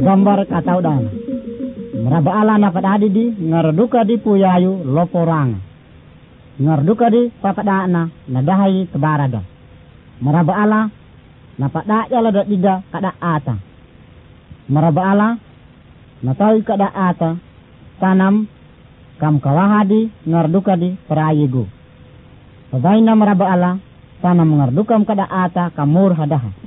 Gambar kataudan. Maraba ala na padadi di ngarduka di puyayu loporang. Ngarduka di papada na nadahay tabarada. Maraba ala na padaya lada diga kada ata. Maraba ala na tahu kada ata tanam kam kawahadi ngarduka di perayigu. Pagay na maraba ala tanam ngardukam kada ata kamur hadaha.